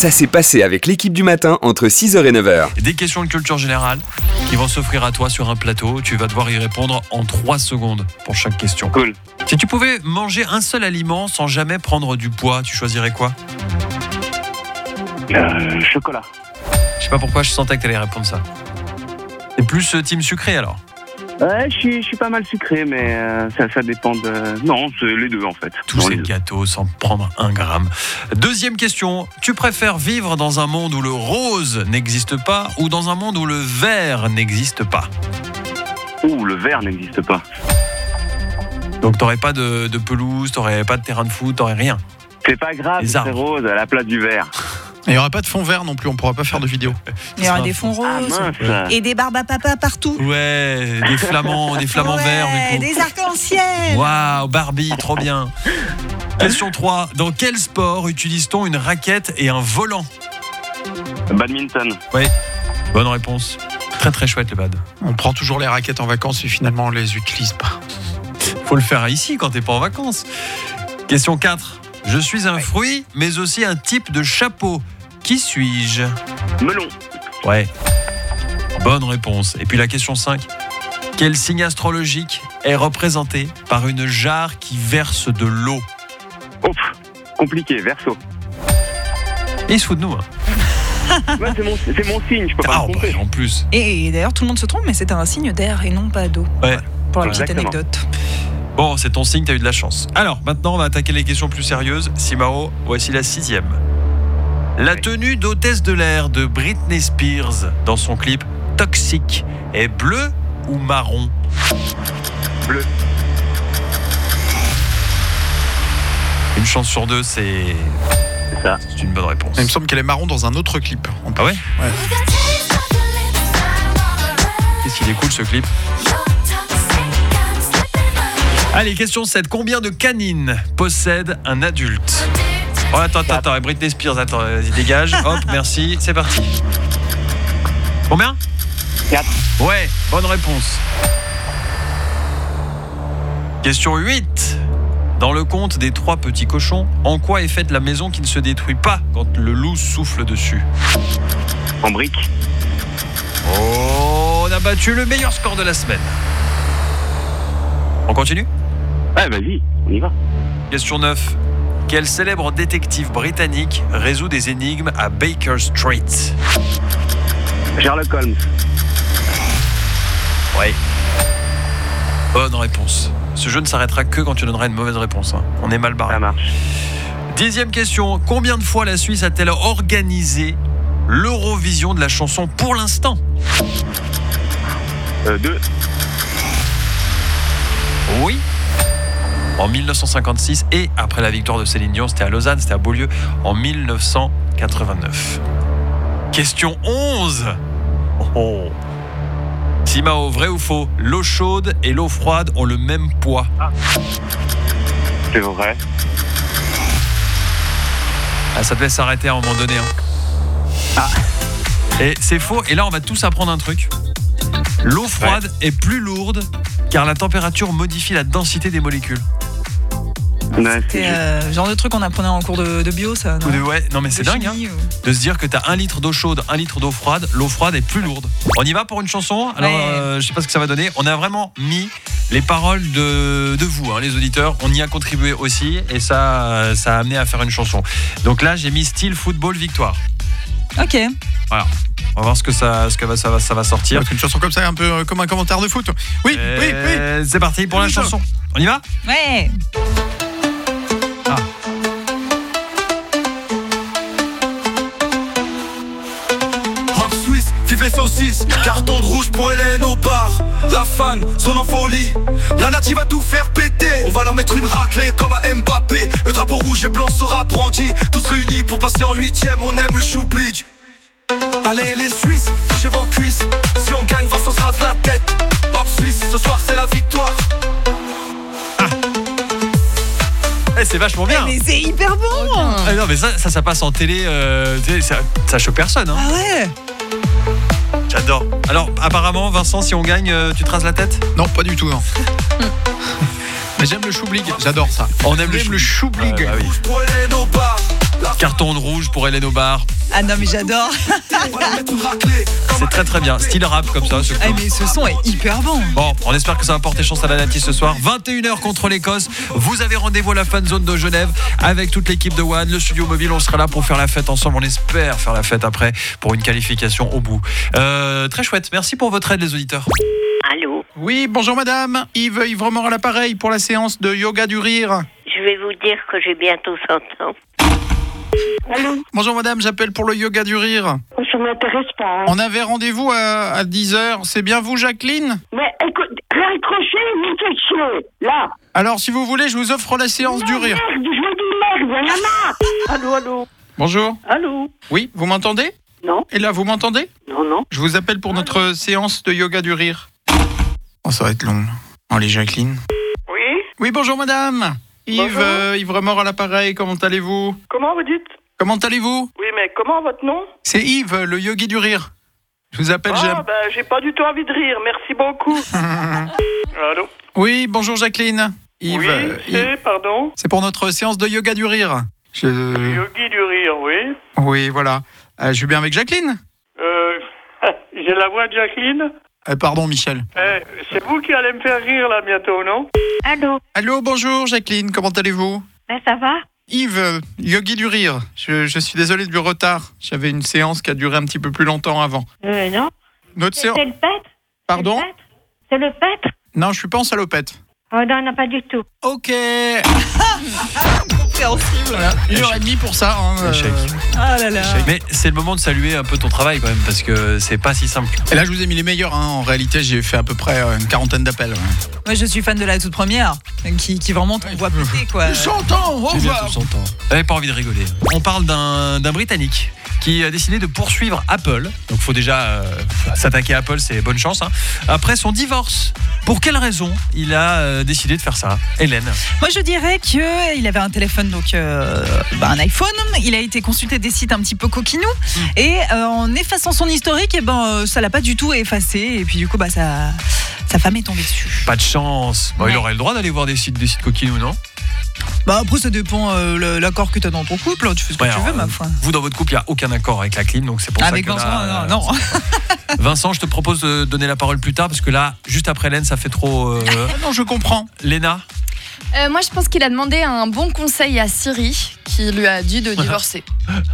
Ça s'est passé avec l'équipe du matin entre 6h et 9h. Des questions de culture générale qui vont s'offrir à toi sur un plateau. Tu vas devoir y répondre en 3 secondes pour chaque question. Cool. Si tu pouvais manger un seul aliment sans jamais prendre du poids, tu choisirais quoi ? Chocolat. Je sais pas pourquoi je sentais que tu allais répondre ça. T'es plus team sucré alors ? Ouais, je suis pas mal sucré, mais ça dépend de... Non, c'est les deux en fait. Tous ces gâteaux sans prendre 1 gramme. Deuxième question. Tu préfères vivre dans un monde où le rose n'existe pas ou dans un monde où le vert n'existe pas ? Ouh, le vert n'existe pas. Donc t'aurais pas de pelouse, t'aurais pas de terrain de foot, t'aurais rien. C'est pas grave, Les c'est arbres. rose à la place du vert. Il n'y aura pas de fond vert non plus, on pourra pas faire de vidéo. Il y aura des fonds roses mince. et des barbes à papa partout. Ouais, des flamants verts du coup. Des arcs-en-ciel. Waouh, Barbie, trop bien. Question 3. Dans quel sport utilise-t-on une raquette et un volant ? Badminton. Oui, bonne réponse. Très très chouette le bad. On prend toujours les raquettes en vacances et finalement on les utilise pas. Faut le faire ici quand t'es pas en vacances. Question 4. Je suis un fruit, mais aussi un type de chapeau. Qui suis-je ? Melon. Ouais. Bonne réponse. Et puis la question 5. Quel signe astrologique est représenté par une jarre qui verse de l'eau ? Ouf, compliqué, Verseau. Et il se fout de nous. Hein. Ouais, c'est mon signe, je peux pas me tromper. En plus. Et d'ailleurs, tout le monde se trompe, mais c'est un signe d'air et non pas d'eau. Ouais. Pour la petite Exactement. anecdote. Bon, c'est ton signe, t'as eu de la chance. Alors, maintenant, on va attaquer les questions plus sérieuses. Simao, voici la 6e. La tenue d'hôtesse de l'air de Britney Spears dans son clip Toxic est bleue ou marron ? Bleu. Une chance sur 2, c'est ça. C'est une bonne réponse. Il me semble qu'elle est marron dans un autre clip. Ah ouais ? Qu'est-ce qu'il est cool ce clip ? Allez, question 7. Combien de canines possède un adulte ? Oh, attends, Britney Spears, attends, vas-y, dégage. Hop, merci, c'est parti. Combien ? 4. Ouais, bonne réponse. Question 8. Dans le conte des 3 petits cochons, en quoi est faite la maison qui ne se détruit pas quand le loup souffle dessus ? En brique. Oh, on a battu le meilleur score de la semaine. On continue ? Ouais, vas-y, on y va. Question 9. Quel célèbre détective britannique résout des énigmes à Baker Street ? Sherlock Holmes. Ouais. Bonne réponse. Ce jeu ne s'arrêtera que quand tu donneras une mauvaise réponse. Hein. On est mal barré. Ça marche. 10e question. Combien de fois la Suisse a-t-elle organisé l'Eurovision de la chanson pour l'instant ? 2. Oui. En 1956 et après la victoire de Céline Dion, c'était à Lausanne, c'était à Beaulieu en 1989. Question 11. Oh. Simao, vrai ou faux ? L'eau chaude et l'eau froide ont le même poids. C'est vrai. Ah, ça devait s'arrêter à un moment donné. Hein. Et c'est faux. Et là, on va tous apprendre un truc. L'eau froide est plus lourde car la température modifie la densité des molécules. Ouais, C'est genre de truc qu'on apprenait en cours de bio, ça. Non, Ouais, non mais c'est de dingue. chimie, Hein, de se dire que t'as 1 litre d'eau chaude, 1 litre d'eau froide. L'eau froide est plus lourde. On y va pour une chanson. Alors, Ouais. je sais pas ce que ça va donner. On a vraiment mis les paroles de vous, hein, les auditeurs. On y a contribué aussi et ça a amené à faire une chanson. Donc là, j'ai mis style football victoire. Ok. Voilà. On va voir ce que ça va sortir. Une chanson comme ça, un peu comme un commentaire de foot. Oui. C'est parti pour la chanson. On y va ? Ouais. Rock suisse, filet saucisse, carton de rouge pour Hélène au bar. La fan, son en folie, la native va tout faire péter. On va leur mettre une raclée comme à Mbappé. Le drapeau rouge et blanc sera brandi. Tous réunis pour passer en 8ème, on aime le chou-blige. Allez les Suisses, chez vos cuisses. Si on gagne, Vincent sera de la tête. Hop Suisse, ce soir c'est la victoire. C'est vachement bien. Mais c'est hyper bon. Ah non mais ça passe en télé, ça choque personne. Hein. Ah ouais. J'adore. Alors apparemment Vincent, si on gagne, tu te rases la tête ? Non, pas du tout, non. Mais j'aime le choublig, j'adore ça. On aime le J'aime le choublig. Ah oui. Rouge pour Hélène au bar. La Carton rouge pour Hélène Aubard. Ah non, mais j'adore. On va la mettre une raclée. C'est très très bien. Style rap comme ça. Ah, mais ce son est hyper bon. Bon, on espère que ça va porter chance à la Nati ce soir. 21h contre l'Écosse. Vous avez rendez-vous à la fan zone de Genève avec toute l'équipe de One, le studio mobile. On sera là pour faire la fête ensemble. On espère faire la fête après pour une qualification au bout. Très chouette. Merci pour votre aide, les auditeurs. Allô, Oui, bonjour madame. Yves Remort à l'appareil pour la séance de yoga du rire. je vais vous dire que j'ai bientôt 100 ans. Allô, Bonjour madame, j'appelle pour le yoga du rire. ça m'intéresse pas. Hein. On avait rendez-vous à 10h. C'est bien vous, Jacqueline? Mais écoute, raccrochez, vous faites chier, là. Alors, si vous voulez, je vous offre la séance du rire. Merde, je vous dis merde, y'en a marre. Allô, allô, Bonjour. allô. Oui, vous m'entendez? Non, Et là, vous m'entendez? non, non. Je vous appelle pour notre séance de yoga du rire. Oh, ça va être long. Allez, Jacqueline. Oui, Oui, bonjour madame. Bonjour. Yves Remort à l'appareil, comment allez-vous? comment vous dites? Comment allez-vous? Oui, mais comment votre nom? C'est Yves, le yogi du rire. Je vous appelle, j'ai pas du tout envie de rire, merci beaucoup. Allô. Oui, bonjour Jacqueline. Yves, pardon. c'est pour notre séance de yoga du rire. Yogi du rire, oui. Oui, voilà. Je suis bien avec Jacqueline? J'ai la voix de Jacqueline. Pardon, Michel. C'est vous qui allez me faire rire là bientôt, non? Allô, Allô, bonjour Jacqueline, comment allez-vous? ben ça va? Yves, yogi du rire. Je suis désolé du retard. J'avais une séance qui a duré un petit peu plus longtemps avant. Non. Notre séance... le pâtre? Pardon? C'est le pâtre? Non, je suis pas en salopette. Oh non, pas du tout. Ok. Compréhensible. Voilà, 1h30 pour ça. Hein, Échec. Ah là là. Mais c'est le moment de saluer un peu ton travail quand même parce que c'est pas si simple. Et là, je vous ai mis les meilleurs. Hein. En réalité, j'ai fait à peu près une quarantaine d'appels. Ouais. Moi, je suis fan de la toute première, qui vraiment te voit péter, quoi. 100 ans, au C'est revoir. bientôt 100 ans. J'avais pas envie de rigoler. On parle d'un Britannique qui a décidé de poursuivre Apple. Donc faut déjà s'attaquer à Apple, c'est bonne chance. Hein. Après son divorce. Pour quelle raison il a décidé de faire ça, Hélène? Moi, je dirais qu'il avait un téléphone, donc un iPhone. Il a été consulter des sites un petit peu coquinous. Et en effaçant son historique, ça l'a pas du tout effacé. Et puis du coup, sa femme est tombée dessus. Pas de chance. Bon, Ouais. il aurait le droit d'aller voir des sites coquinous, non? Après, ça dépend l'accord que tu as dans ton couple. Tu fais ce que Ouais, tu veux, alors, ma foi. Vous, dans votre couple, il n'y a aucun accord avec la clim, donc c'est pour Avec ça que Vincent, là, non. Vincent, je te propose de donner la parole plus tard, parce que là, juste après Hélène, ça fait trop... Non, je comprends. Léna? Moi, je pense qu'il a demandé un bon conseil à Siri qui lui a dit de divorcer.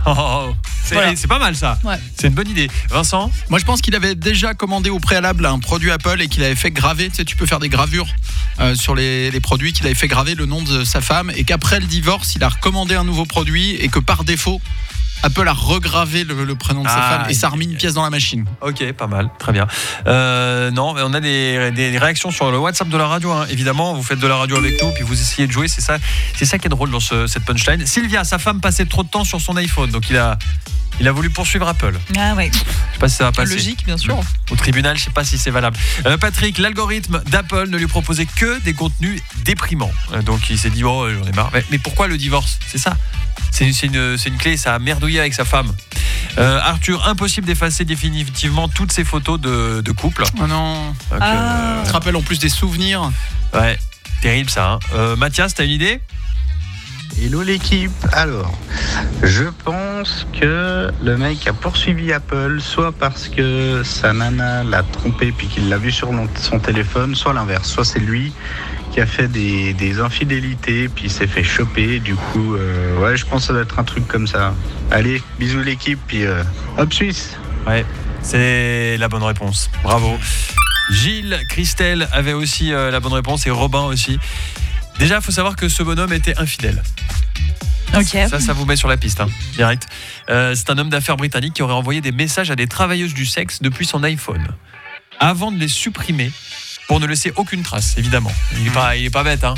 C'est pas mal ça. Ouais. C'est une bonne idée. Vincent? Moi, je pense qu'il avait déjà commandé au préalable un produit Apple et qu'il avait fait graver. Tu sais, tu peux faire des gravures sur les produits, qu'il avait fait graver le nom de sa femme et qu'après le divorce, il a recommandé un nouveau produit et que par défaut, Apple a regravé le prénom de sa femme et ça a remis une pièce dans la machine. Ok, pas mal, très bien. Non, mais on a des réactions sur le WhatsApp de la radio. Hein. Évidemment, vous faites de la radio avec nous, puis vous essayez de jouer. C'est ça qui est drôle dans cette punchline. Sylvia, sa femme passait trop de temps sur son iPhone, donc il a voulu poursuivre Apple. Ah ouais. Je sais pas si ça va passer. Logique, bien sûr. Au tribunal, je sais pas si c'est valable. Patrick, l'algorithme d'Apple ne lui proposait que des contenus déprimants. Donc il s'est dit, oh, j'en ai marre. Mais pourquoi le divorce? C'est ça. C'est une clé, ça a merdouillé avec sa femme. Arthur, impossible d'effacer définitivement toutes ces photos de couple. Oh non. Donc, Tu te rappelles en plus des souvenirs. ouais, terrible ça. Hein. Mathias, t'as une idée? Hello l'équipe. Alors, je pense que le mec a poursuivi Apple soit parce que sa nana l'a trompé puis qu'il l'a vu sur son téléphone, soit l'inverse. Soit c'est lui qui a fait des infidélités puis il s'est fait choper. Du coup, ouais, je pense que ça doit être un truc comme ça. Allez, bisous l'équipe puis hop Suisse. Ouais, c'est la bonne réponse. Bravo. Gilles, Christelle avait aussi la bonne réponse et Robin aussi. Déjà, il faut savoir que ce bonhomme était infidèle. Ok. Ça vous met sur la piste, hein, direct. C'est un homme d'affaires britannique qui aurait envoyé des messages à des travailleuses du sexe depuis son iPhone, avant de les supprimer pour ne laisser aucune trace, évidemment. Il est pas bête, hein.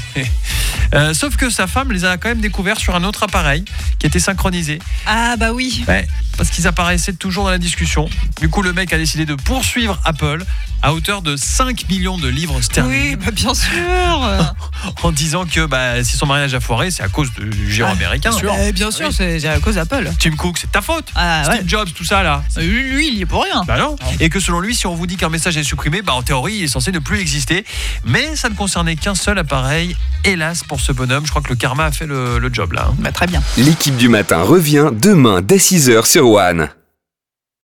Sauf que sa femme les a quand même découverts sur un autre appareil qui était synchronisé. Ah bah oui. Ouais, parce qu'ils apparaissaient toujours dans la discussion. Du coup, le mec a décidé de poursuivre Apple à hauteur de 5 millions de livres sterling. Oui, bien sûr. En disant que si son mariage a foiré, c'est à cause du géant américain. Bien sûr, c'est à cause d'Apple. Tim Cook, c'est ta faute. Ah, Steve ouais. Jobs, tout ça là. Lui, il y est pour rien. Bah non. Et que selon lui, si on vous dit qu'un message est supprimé, en théorie, il est censé ne plus exister. Mais ça ne concernait qu'un seul appareil, hélas pour ce bonhomme. Je crois que le karma a fait le job là. Bah, très bien. L'équipe du matin revient demain dès 6h sur One.